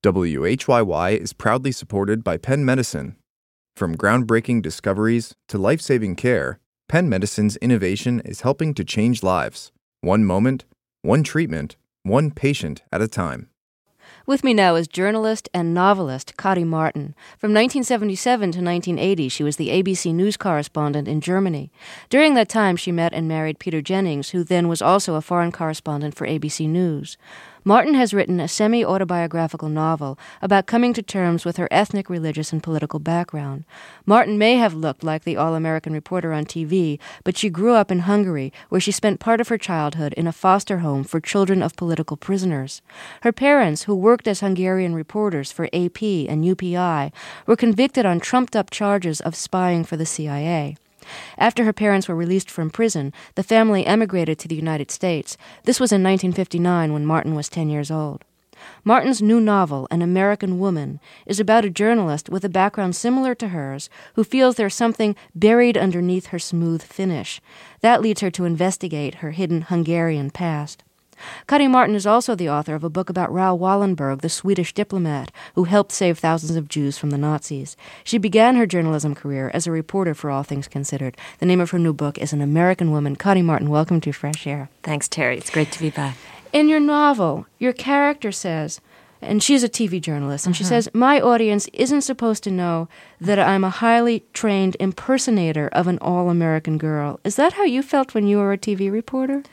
WHYY is proudly supported by Penn Medicine. From groundbreaking discoveries to life-saving care, Penn Medicine's innovation is helping to change lives. One moment, one treatment, one patient at a time. With me now is journalist and novelist Kari Martin. From 1977 to 1980, she was the ABC News correspondent in Germany. During that time, she met and married Peter Jennings, who then was also a foreign correspondent for ABC News. Martin has written a semi-autobiographical novel about coming to terms with her ethnic, religious, and political background. Martin may have looked like the all-American reporter on TV, but she grew up in Hungary, where she spent part of her childhood in a foster home for children of political prisoners. Her parents, who worked as Hungarian reporters for AP and UPI, were convicted on trumped-up charges of spying for the CIA. After her parents were released from prison, the family emigrated to the United States. This was in 1959 when Martin was 10 years old. Martin's new novel, An American Woman, is about a journalist with a background similar to hers who feels there's something buried underneath her smooth finish. That leads her to investigate her hidden Hungarian past. Kari Martin is also the author of a book about Raoul Wallenberg, the Swedish diplomat who helped save thousands of Jews from the Nazis. She began her journalism career as a reporter for All Things Considered. The name of her new book is An American Woman. Kari Martin, welcome to Fresh Air. Thanks, Terry. It's great to be back. In your novel, your character says, and she's a TV journalist, and she says, my audience isn't supposed to know that I'm a highly trained impersonator of an all-American girl. Is that how you felt when you were a TV reporter?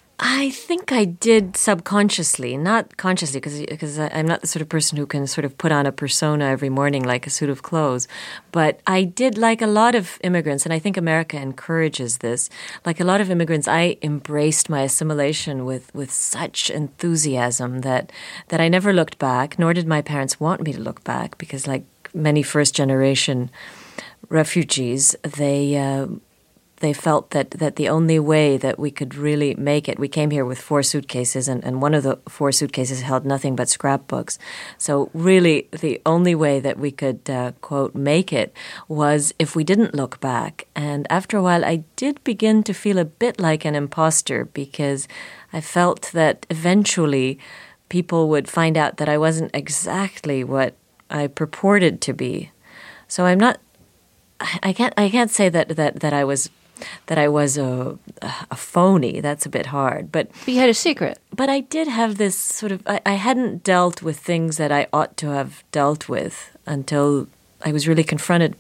I think I did subconsciously, not consciously, because I'm not the sort of person who can sort of put on a persona every morning like a suit of clothes. But I did, like a lot of immigrants, and I think America encourages this, like a lot of immigrants, I embraced my assimilation with such enthusiasm that I never looked back, nor did my parents want me to look back, because like many first-generation refugees, they felt that the only way that we could really make it, we came here with 4 suitcases, and one of the 4 suitcases held nothing but scrapbooks. So really the only way that we could, quote, make it was if we didn't look back. And after a while, I did begin to feel a bit like an imposter, because I felt that eventually people would find out that I wasn't exactly what I purported to be. So I can't say that I was a phony. That's a bit hard. But you had a secret. But I did have this sort of, I hadn't dealt with things that I ought to have dealt with until I was really confronted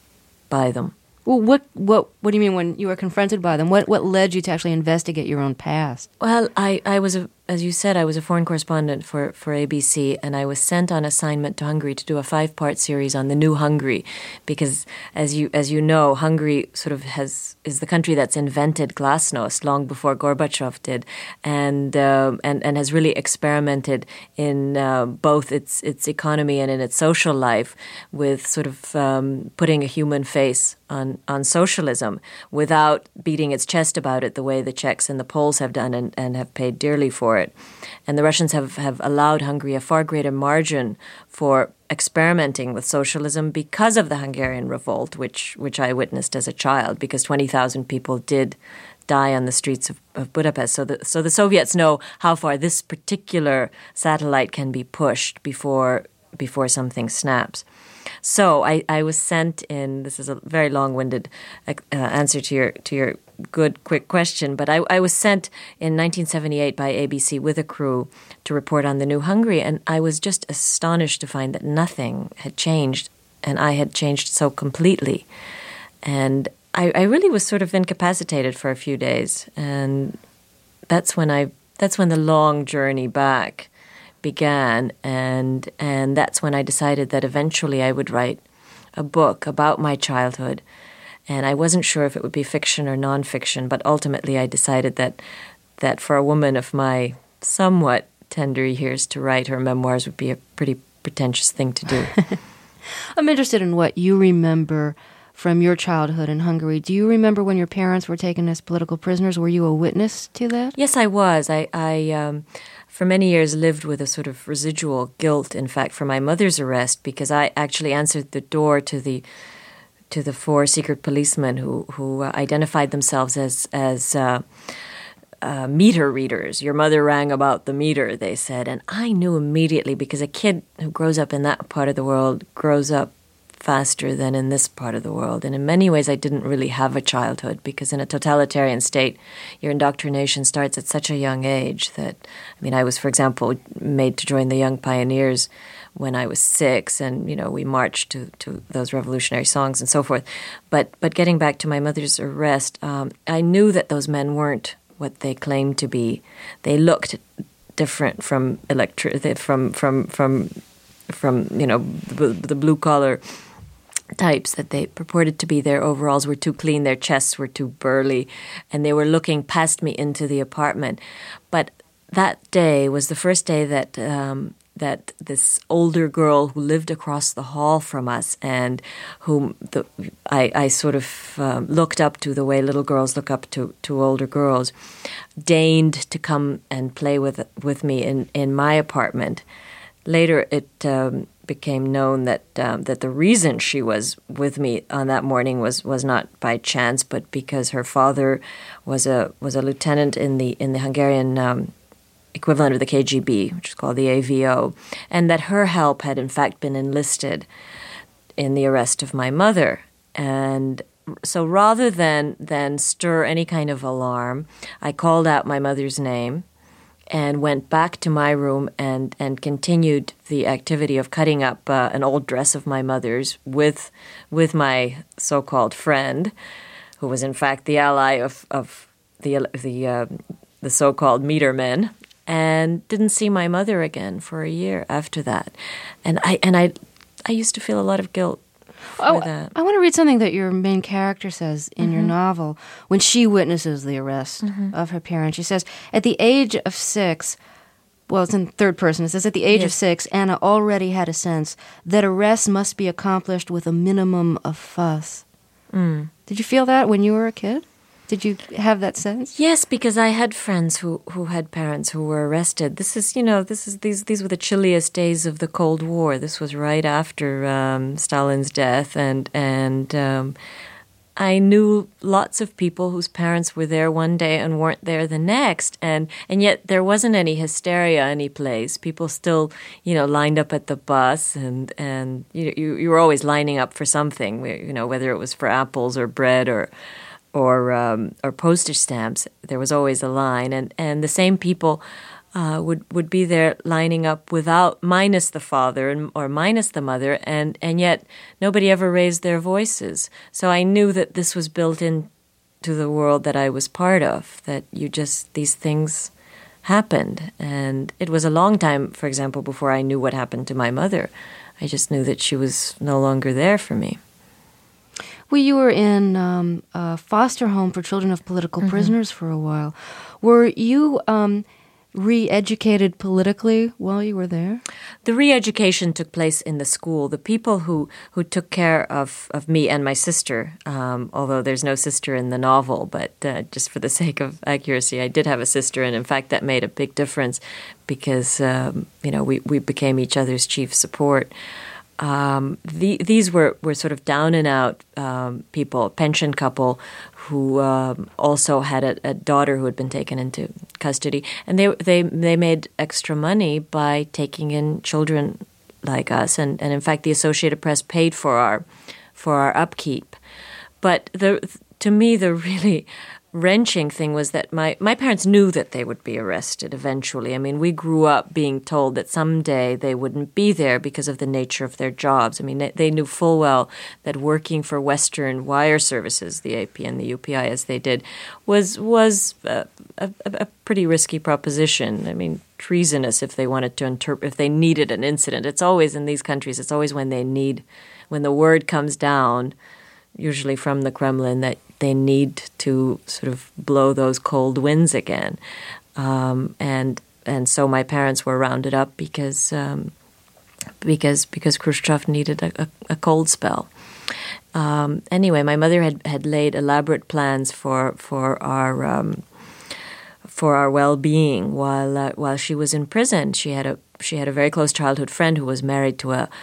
by them. Well, what do you mean when you were confronted by them? What led you to actually investigate your own past? Well, I was, as you said, I was a foreign correspondent for ABC, and I was sent on assignment to Hungary to do a 5-part series on the new Hungary, because as you know, Hungary sort of is the country that's invented glasnost long before Gorbachev did, and has really experimented in both its economy and in its social life with sort of putting a human face on socialism without beating its chest about it the way the Czechs and the Poles have done and have paid dearly for it. And the Russians have allowed Hungary a far greater margin for experimenting with socialism because of the Hungarian revolt, which I witnessed as a child, because 20,000 people did die on the streets of Budapest. So the Soviets know how far this particular satellite can be pushed before something snaps. So I was sent in, this is a very long-winded answer to your good, quick question, but I was sent in 1978 by ABC with a crew to report on the new Hungary, and I was just astonished to find that nothing had changed, and I had changed so completely. And I really was sort of incapacitated for a few days, and that's when the long journey back began, and that's when I decided that eventually I would write a book about my childhood. And I wasn't sure if it would be fiction or nonfiction, but ultimately I decided that for a woman of my somewhat tender years to write her memoirs would be a pretty pretentious thing to do. I'm interested in what you remember from your childhood in Hungary. Do you remember when your parents were taken as political prisoners? Were you a witness to that? Yes, I was. I for many years lived with a sort of residual guilt, in fact, for my mother's arrest, because I actually answered the door to the 4 secret policemen who identified themselves as meter readers. Your mother rang about the meter, they said. And I knew immediately, because a kid who grows up in that part of the world grows up faster than in this part of the world. And in many ways, I didn't really have a childhood, because in a totalitarian state, your indoctrination starts at such a young age that, I mean, I was, for example, made to join the Young Pioneers when I was 6, and, you know, we marched to those revolutionary songs and so forth. But getting back to my mother's arrest, I knew that those men weren't what they claimed to be. They looked different from you know, the blue collar types that they purported to be. Their overalls were too clean, their chests were too burly, and they were looking past me into the apartment. But that day was the first day that that this older girl who lived across the hall from us, and whom I sort of looked up to the way little girls look up to older girls, deigned to come and play with me in my apartment. Later, it became known that the reason she was with me on that morning was not by chance, but because her father was a lieutenant in the Hungarian equivalent of the KGB, which is called the AVO, and that her help had in fact been enlisted in the arrest of my mother. And so rather than stir any kind of alarm, I called out my mother's name and went back to my room and continued the activity of cutting up an old dress of my mother's with my so-called friend, who was in fact the ally of the so-called meter men, and didn't see my mother again for a year after that. And I used to feel a lot of guilt for that. I want to read something that your main character says in your novel when she witnesses the arrest of her parents. She says, at the age of 6, well, it's in third person, it says, at the age of 6, Anna already had a sense that arrest must be accomplished with a minimum of fuss. Did you feel that when you were a kid? Did you have that sense? Yes, because I had friends who had parents who were arrested. These were the chilliest days of the Cold War. This was right after Stalin's death, and I knew lots of people whose parents were there one day and weren't there the next, and yet there wasn't any hysteria any place. People still, lined up at the bus, and you were always lining up for something, whether it was for apples or bread or postage stamps. There was always a line, and the same people would be there lining up minus the father or minus the mother, and yet nobody ever raised their voices. So I knew that this was built into the world that I was part of, that these things happened. And it was a long time, for example, before I knew what happened to my mother. I just knew that she was no longer there for me. Well, you were in a foster home for children of political prisoners for a while. Were you re-educated politically while you were there? The re-education took place in the school. The people who took care of me and my sister, although there's no sister in the novel, but just for the sake of accuracy, I did have a sister, and in fact that made a big difference because we became each other's chief support. These were sort of down and out people, a pension couple who also had a daughter who had been taken into custody, and they made extra money by taking in children like us, and in fact the Associated Press paid for our upkeep. But to me the really wrenching thing was that my parents knew that they would be arrested eventually. I mean, we grew up being told that someday they wouldn't be there because of the nature of their jobs. I mean, they knew full well that working for Western wire services, the AP and the UPI as they did, was a pretty risky proposition. I mean, treasonous if they wanted to if they needed an incident. It's always in these countries, it's always when the word comes down, usually from the Kremlin, that they need to sort of blow those cold winds again. And so my parents were rounded up because Khrushchev needed a cold spell. Anyway, my mother had laid elaborate plans for our well-being while she was in prison. She had a very close childhood friend who was married to a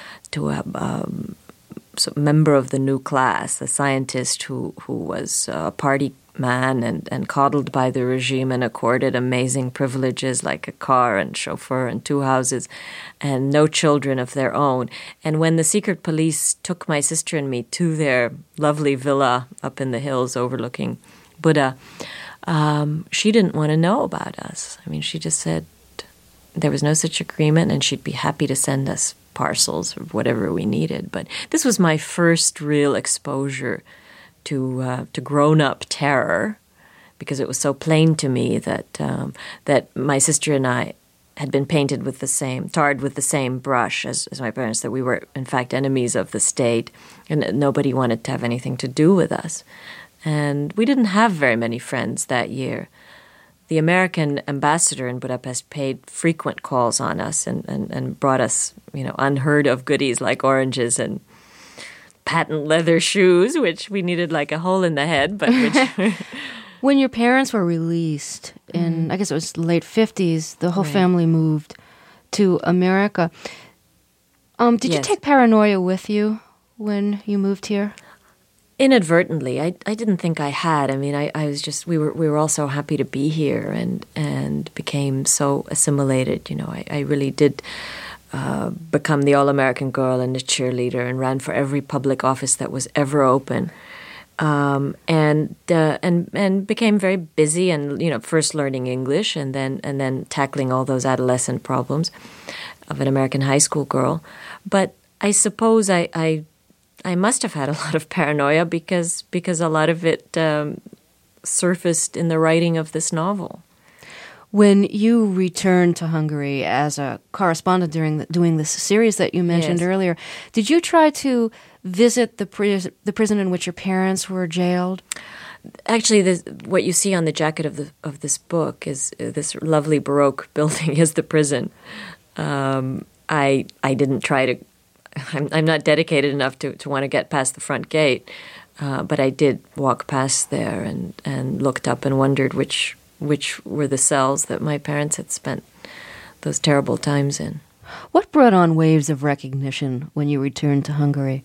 member of the new class, a scientist who was a party man and coddled by the regime and accorded amazing privileges like a car and chauffeur and 2 houses and no children of their own. And when the secret police took my sister and me to their lovely villa up in the hills overlooking Buddha, she didn't want to know about us. I mean, she just said there was no such agreement and she'd be happy to send us parcels or whatever we needed. But this was my first real exposure to grown-up terror, because it was so plain to me that my sister and I had been tarred with the same brush as my parents, that we were in fact enemies of the state and that nobody wanted to have anything to do with us. And we didn't have very many friends that year. The American ambassador in Budapest paid frequent calls on us and brought us, unheard of goodies like oranges and patent leather shoes, which we needed like a hole in the head, but which... When your parents were released in, I guess it was late 50s, the whole family moved to America. Did you take paranoia with you when you moved here? Inadvertently. I didn't think I had. I mean, I was just, we were all so happy to be here and became so assimilated. I really did become the all-American girl and a cheerleader and ran for every public office that was ever open. And became very busy and, first learning English and then tackling all those adolescent problems of an American high school girl. But I suppose I must have had a lot of paranoia because a lot of it surfaced in the writing of this novel. When you returned to Hungary as a correspondent doing this series that you mentioned earlier, did you try to visit the prison in which your parents were jailed? Actually, what you see on the jacket of this book is this lovely Baroque building is the prison. I didn't try to. I'm not dedicated enough to want to get past the front gate, but I did walk past there and looked up and wondered which were the cells that my parents had spent those terrible times in. What brought on waves of recognition when you returned to Hungary?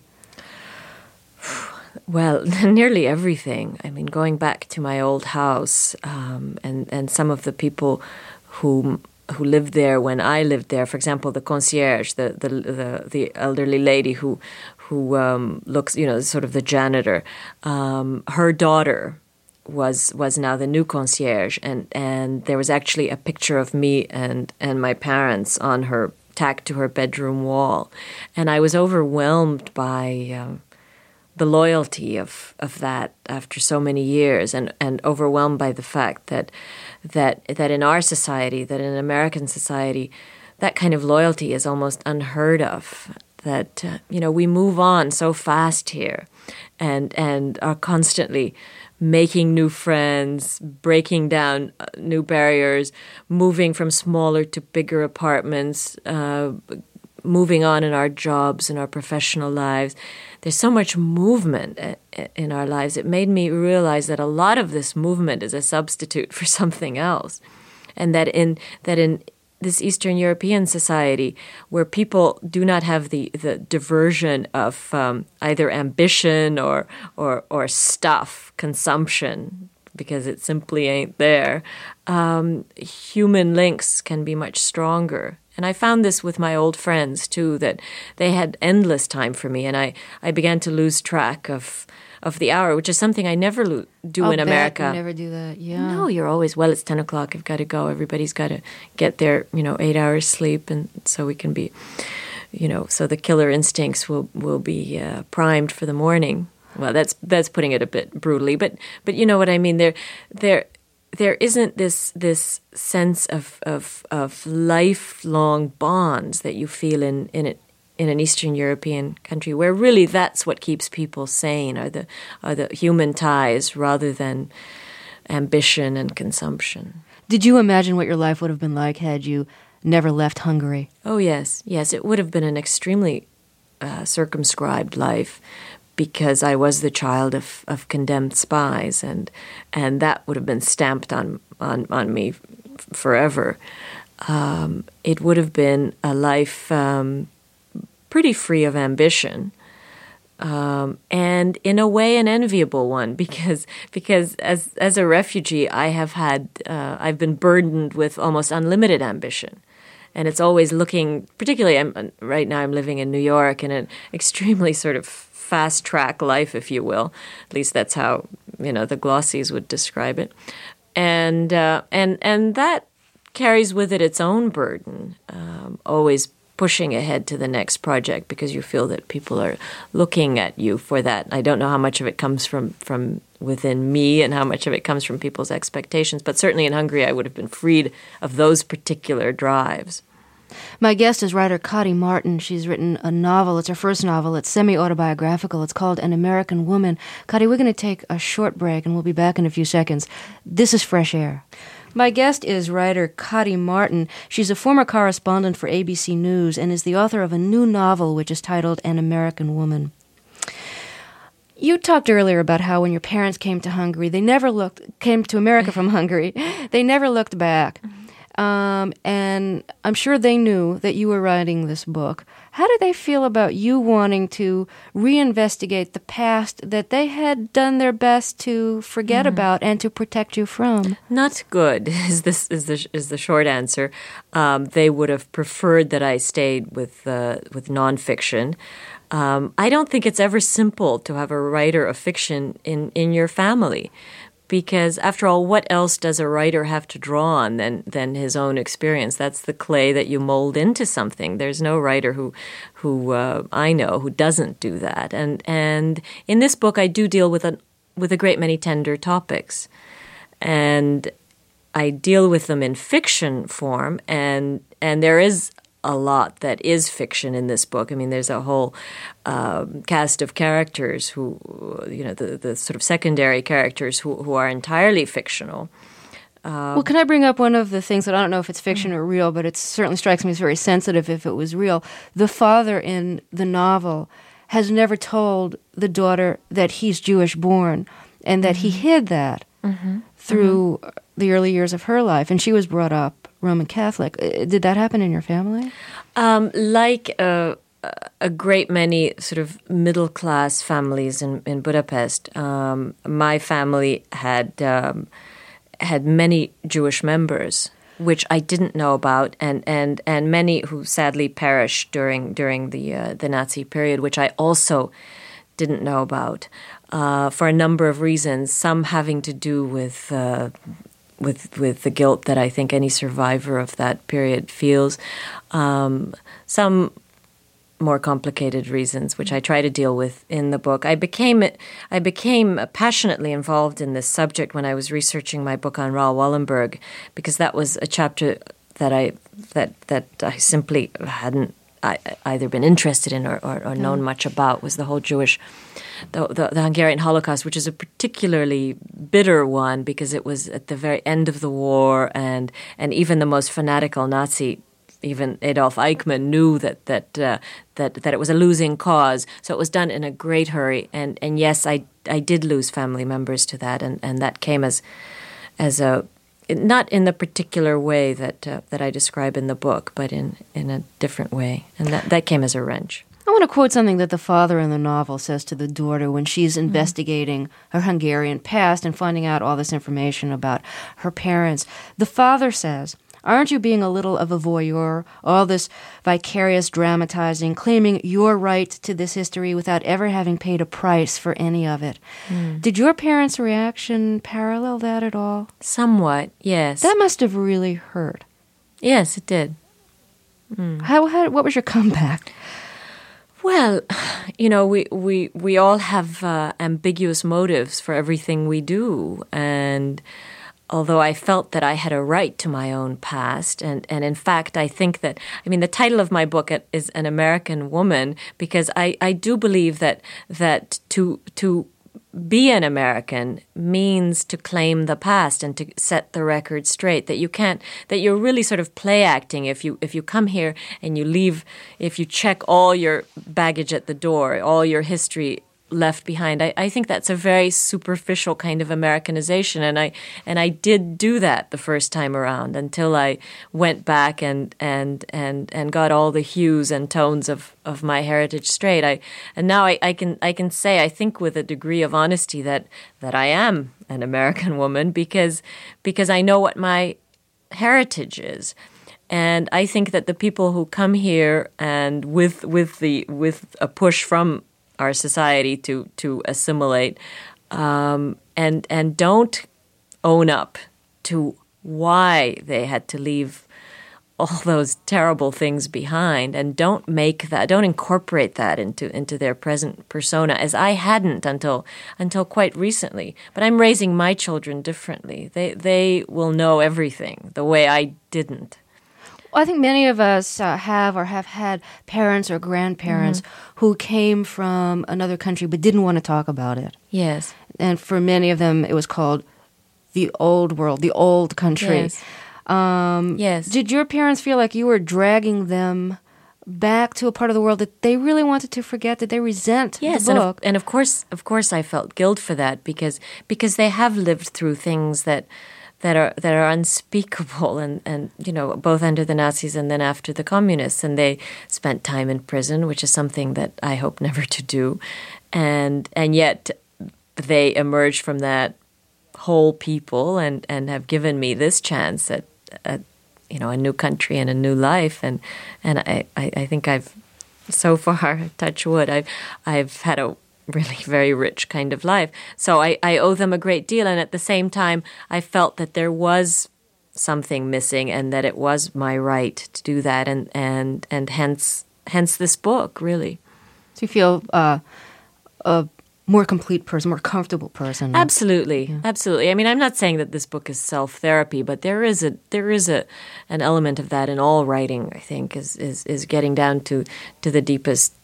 Well, nearly everything. I mean, going back to my old house and some of the people who lived there when I lived there. For example, the concierge, the elderly lady who looks, sort of the janitor. Her daughter was now the new concierge, and there was actually a picture of me and my parents on her tacked to her bedroom wall, and I was overwhelmed by the loyalty of that after so many years, and overwhelmed by the fact that in our society, that in American society, that kind of loyalty is almost unheard of. That we move on so fast here, and are constantly making new friends, breaking down new barriers, moving from smaller to bigger apartments, moving on in our jobs and our professional lives. There's so much movement in our lives. It made me realize that a lot of this movement is a substitute for something else, and that in this Eastern European society, where people do not have the diversion of either ambition or stuff, consumption, because it simply ain't there, human links can be much stronger. And I found this with my old friends, too, that they had endless time for me, and I began to lose track of the hour, which is something I never do in America. You never do that, yeah. No, you're always, it's 10 o'clock, I've got to go. Everybody's got to get their, 8 hours sleep, and so we can be, so the killer instincts will be primed for the morning. Well, that's putting it a bit brutally, but you know what I mean. There isn't this sense of lifelong bonds that you feel in an Eastern European country, where really that's what keeps people sane, are the human ties rather than ambition and consumption. Did you imagine what your life would have been like had you never left Hungary? Oh yes, it would have been an extremely circumscribed life, because I was the child of condemned spies, and that would have been stamped on me forever. It would have been a life pretty free of ambition, and in a way an enviable one because as a refugee I've been burdened with almost unlimited ambition. And it's always looking, particularly right now I'm living in New York in an extremely sort of fast-track life, if you will. At least that's how, the glossies would describe it. And that carries with it its own burden, always pushing ahead to the next project because you feel that people are looking at you for that. I don't know how much of it comes from within me and how much of it comes from people's expectations, but certainly in Hungary I would have been freed of those particular drives. My guest is writer Kati Marton. She's written a novel. It's her first novel. It's semi-autobiographical. It's called An American Woman. Kati, we're going to take a short break, and we'll be back in a few seconds. This is Fresh Air. My guest is writer Kati Marton. She's a former correspondent for ABC News and is the author of a new novel which is titled An American Woman. You talked earlier about how when your parents came to Hungary, came to America from Hungary, they never looked back. And I'm sure they knew that you were writing this book. How did they feel about you wanting to reinvestigate the past that they had done their best to forget about and to protect you from? Not good is the short answer. They would have preferred that I stayed with nonfiction. I don't think it's ever simple to have a writer of fiction in your family. Because, after all, what else does a writer have to draw on than his own experience? That's the clay that you mold into something. There's no writer who I know who doesn't do that. And in this book, I do deal with a great many tender topics, and I deal with them in fiction form. And there is a lot that is fiction in this book. I mean, there's a whole cast of characters who, the sort of secondary characters who are entirely fictional. Well, can I bring up one of the things that I don't know if it's fiction or real, but it certainly strikes me as very sensitive if it was real. The father in the novel has never told the daughter that he's Jewish born and that he hid that through the early years of her life. And she was brought up Roman Catholic. Did that happen in your family? Like a great many sort of middle-class families in Budapest, my family had many Jewish members, which I didn't know about, and many who sadly perished during the Nazi period, which I also didn't know about for a number of reasons. Some having to do with the guilt that I think any survivor of that period feels. Some more complicated reasons, which I try to deal with in the book. I became passionately involved in this subject when I was researching my book on Raoul Wallenberg, because that was a chapter that I simply hadn't either been interested in or known much about, was the whole the Hungarian Holocaust, which is a particularly bitter one because it was at the very end of the war, and even the most fanatical Nazi, even Adolf Eichmann, knew that it was a losing cause. So it was done in a great hurry, and yes, I did lose family members to that, and that came as a, not in the particular way that I describe in the book, but in a different way, and that came as a wrench. I want to quote something that the father in the novel says to the daughter when she's investigating her Hungarian past and finding out all this information about her parents. The father says, "Aren't you being a little of a voyeur? All this vicarious dramatizing, claiming your right to this history without ever having paid a price for any of it." Did your parents' reaction parallel that at all? Somewhat, yes. That must have really hurt. Yes, it did. What was your comeback? Well, we all have ambiguous motives for everything we do, and although I felt that I had a right to my own past, and in fact, I think that, the title of my book is An American Woman, because I do believe that to be an American means to claim the past and to set the record straight, that you're really sort of play acting if you come here and you leave, if you check all your baggage at the door, all your history left behind. I think that's a very superficial kind of Americanization, and I did do that the first time around until I went back and got all the hues and tones of my heritage straight. And now I can say, I think with a degree of honesty, that I am an American woman because I know what my heritage is. And I think that the people who come here and with a push from our society to assimilate and don't own up to why they had to leave all those terrible things behind, and don't incorporate that into their present persona, as I hadn't until quite recently. But I'm raising my children differently. They will know everything the way I didn't. Well, I think many of us have had parents or grandparents who came from another country but didn't want to talk about it. Yes. And for many of them, it was called the old world, the old country. Yes. Yes. Did your parents feel like you were dragging them back to a part of the world that they really wanted to forget, that they resent the book? And of course I felt guilt for that because they have lived through things that are unspeakable, and both under the Nazis and then after the communists, and they spent time in prison, which is something that I hope never to do, and yet they emerged from that whole people and have given me this chance at a new country and a new life, and I think I've so far, touch wood, I've had a really very rich kind of life. So I owe them a great deal, and at the same time I felt that there was something missing and that it was my right to do that, and hence this book, really. So you feel a more complete person, more comfortable person. Absolutely. Yeah. Absolutely. I mean, I'm not saying that this book is self-therapy, but there is an element of that in all writing, I think, is getting down to the deepest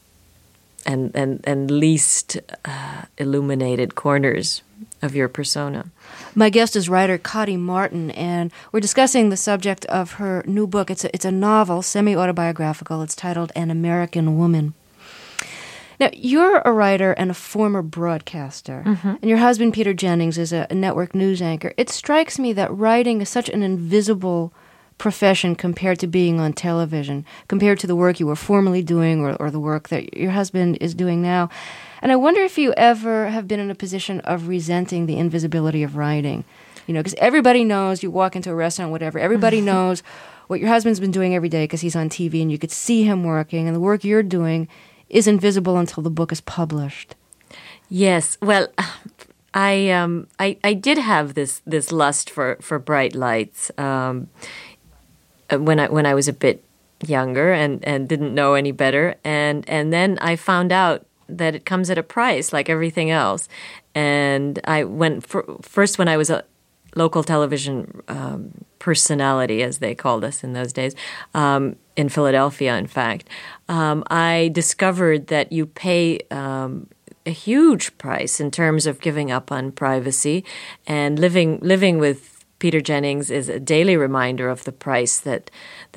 and least illuminated corners of your persona. My guest is writer Kadi Marton, and we're discussing the subject of her new book. It's a novel, semi-autobiographical. It's titled An American Woman. Now, you're a writer and a former broadcaster, and your husband, Peter Jennings, is a network news anchor. It strikes me that writing is such an invisible profession compared to being on television, compared to the work you were formerly doing or the work that your husband is doing now. And I wonder if you ever have been in a position of resenting the invisibility of writing. Because everybody knows, you walk into a restaurant, whatever, everybody knows what your husband's been doing every day because he's on TV and you could see him working, and the work you're doing is invisible until the book is published. Yes. Well, I did have this lust for bright lights when I was a bit younger and didn't know any better, and then I found out that it comes at a price, like everything else. And I went first when I was a local television personality, as they called us in those days, in Philadelphia, in fact. I discovered that you pay a huge price in terms of giving up on privacy, and living with Peter Jennings is a daily reminder of the price that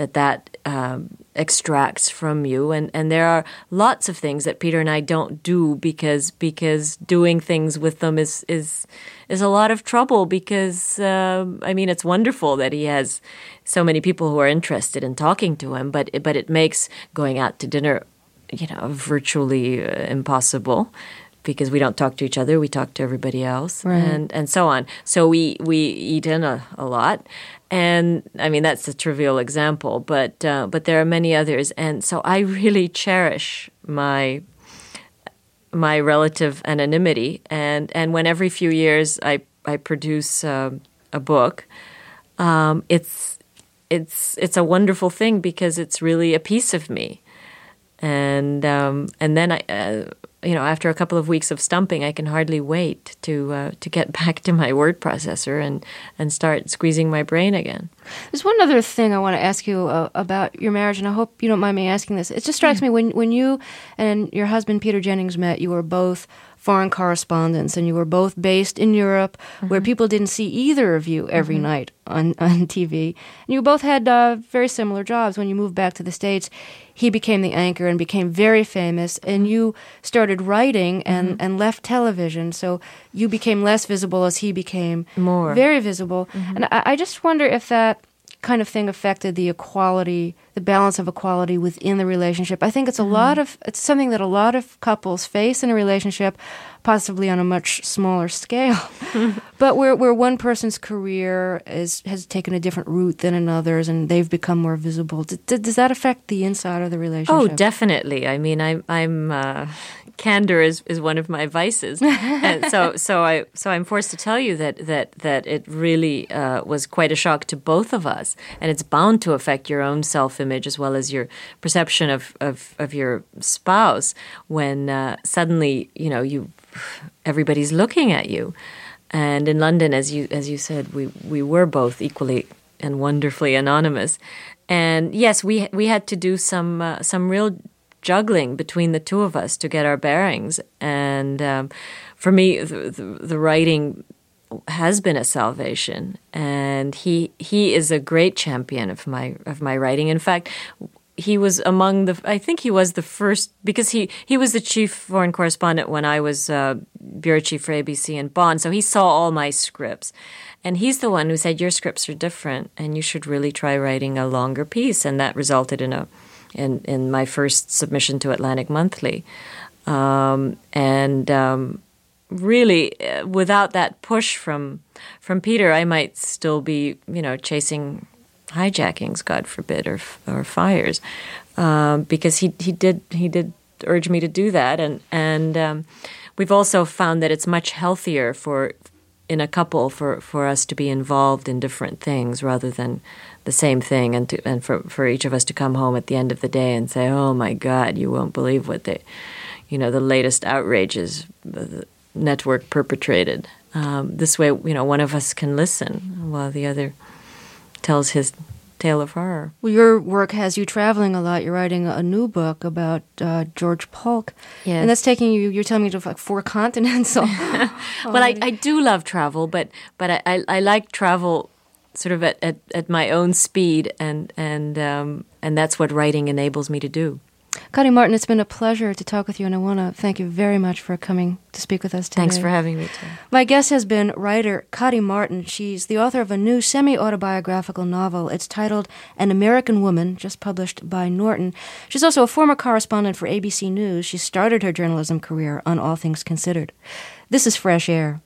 extracts from you, and there are lots of things that Peter and I don't do because doing things with them is a lot of trouble. Because it's wonderful that he has so many people who are interested in talking to him, but it makes going out to dinner, virtually impossible. Because we don't talk to each other, we talk to everybody else, right, and so on. So we eat in a lot, and that's a trivial example, but there are many others, and so I really cherish my relative anonymity, and when every few years I produce a book, it's a wonderful thing because it's really a piece of me, and then I. After a couple of weeks of stumping, I can hardly wait to get back to my word processor and start squeezing my brain again. There's one other thing I want to ask you about your marriage, and I hope you don't mind me asking this. It just strikes me, when you and your husband, Peter Jennings, met, you were both foreign correspondents, and you were both based in Europe, where people didn't see either of you every night on TV. And you both had very similar jobs. When you moved back to the States, he became the anchor and became very famous, and you started started writing and left television. So you became less visible as he became more very visible. And I just wonder if that kind of thing affected the equality, the balance of equality within the relationship. I think it's it's something that a lot of couples face in a relationship, possibly on a much smaller scale. But where one person's career has taken a different route than another's, and they've become more visible. Does that affect the inside of the relationship? Oh, definitely. I mean, I'm candor is one of my vices, and so I'm forced to tell you that it really was quite a shock to both of us, and it's bound to affect your own self-image as well as your perception of your spouse when suddenly everybody's looking at you. And in London, as you said, we were both equally and wonderfully anonymous, and yes, we had to do some real juggling between the two of us to get our bearings. And for me, the writing has been a salvation, and he is a great champion of my writing. In fact, he was I think he was the first, because he was the chief foreign correspondent when I was bureau chief for ABC in Bonn, so he saw all my scripts. And he's the one who said, your scripts are different, and you should really try writing a longer piece. And that resulted in my first submission to Atlantic Monthly. Really, without that push from Peter, I might still be, chasing hijackings, God forbid, or fires, because he did urge me to do that, and we've also found that it's much healthier in a couple for us to be involved in different things rather than the same thing, and for each of us to come home at the end of the day and say, oh my God, you won't believe what the latest outrages the network perpetrated. This way, one of us can listen while the other tells his tale of horror. Well, your work has you traveling a lot. You're writing a new book about George Polk. Yes. And that's taking you, you're telling me, to like 4 continents. Well, I do love travel, but I like travel sort of at my own speed, and that's what writing enables me to do. Kari Martin, it's been a pleasure to talk with you, and I want to thank you very much for coming to speak with us today. Thanks for having me, too. My guest has been writer Kari Martin. She's the author of a new semi-autobiographical novel. It's titled An American Woman, just published by Norton. She's also a former correspondent for ABC News. She started her journalism career on All Things Considered. This is Fresh Air.